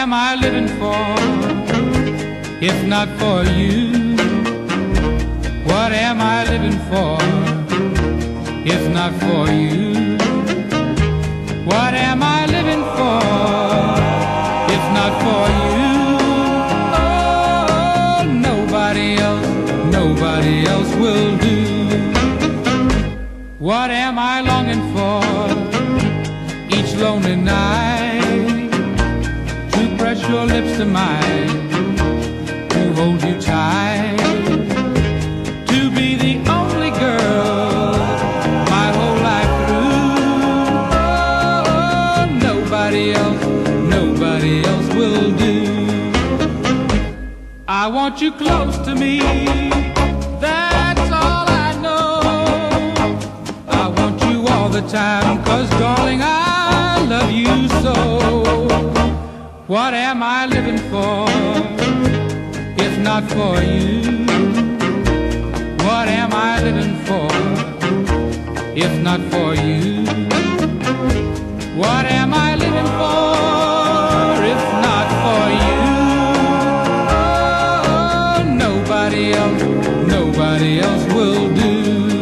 am I living for, if not for you? What am I living for, if not for you? What am I living for, if not for you? Oh, nobody else will do. What am I longing for each lonely night? To press your lips to mine, to hold you tight, to be the only girl my whole life through. Oh, nobody else will do. I want you close to me, that's all I know. I want you all the time, 'cause darling, I love you so. What am I living for, if not for you? What am I living for, if not for you? What am I living for, if not for you? Oh, nobody else will do.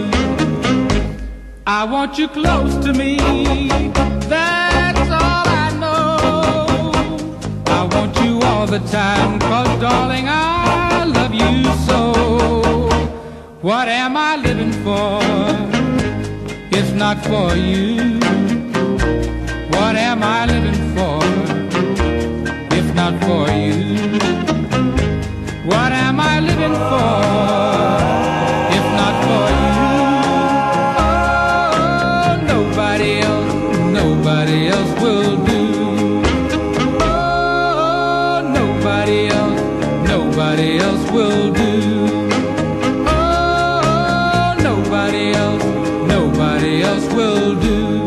I want you close to me, that's all I know. I want you all the time, 'cause darling, I love you so. What am I living for, if not for you? What am I living for, if not for you? What am I living for, if not for you? Oh, nobody else will do. Oh, nobody else will do. Oh, nobody else will do.